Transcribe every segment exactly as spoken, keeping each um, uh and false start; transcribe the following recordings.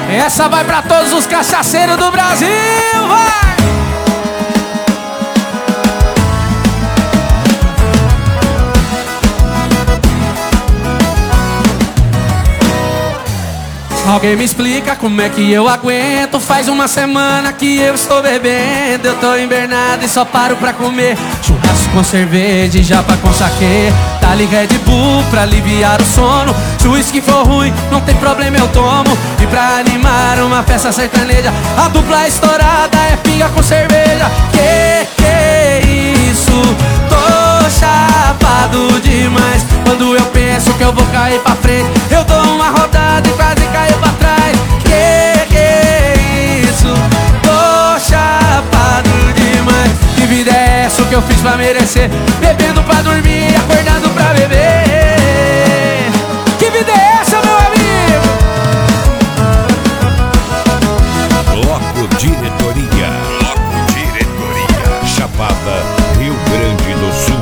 Essa vai pra todos os cachaceiros do Brasil, vai! Alguém me explica como é que eu aguento. Faz uma semana que eu estou bebendo. Eu tô invernado e só paro pra comer churrasco com cerveja e japa com saquê. Dá-lhe Red Bull pra aliviar o sono. Se o uísque for ruim, não tem problema, eu tomo. E pra animar uma festa sertaneja, a dupla estourada é pinga com cerveja. Que que é isso? Tô chapado demais. Quando eu penso que eu vou cair pra frente, eu dou uma rodada e quase caio pra trás. Que que é isso? Tô chapado demais. Que vida é essa que eu fiz pra merecer? Bebendo pra dormir e acordando pra beber. Que vida é essa, meu amigo? Bloco Diretoria. Bloco Diretoria. Chapada, Rio Grande do Sul.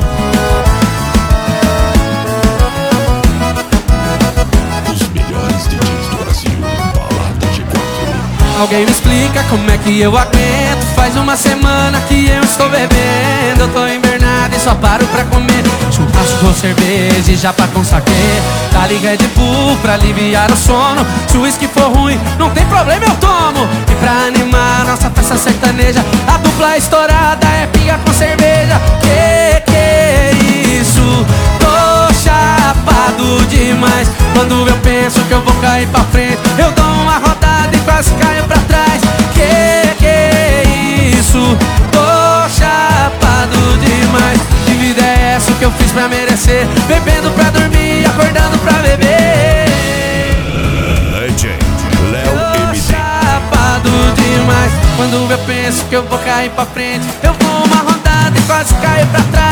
Alguém me explica como é que eu aguento. Faz uma semana que eu estou bebendo. Eu tô invernado e só paro pra comer churrasco com cerveja e japa com saquê. Dá-lhe Red Bull pra aliviar o sono. Se o uísque for ruim, não tem problema, eu tomo. E pra animar nossa festa sertaneja, a dupla estourada é pinga com cerveja. Que que é isso? Tô chapado demais. Quando eu penso que eu vou cair pra frente, eu dou uma rodada e quase caio pra trás. Que que é isso? Tô chapado demais. Que vida é essa que eu fiz pra merecer? Bebendo pra dormir e acordando pra beber. Legend, Léo M D. Tô chapado demais. Quando eu penso que eu vou cair pra frente, eu dou uma rodada e quase caio pra trás.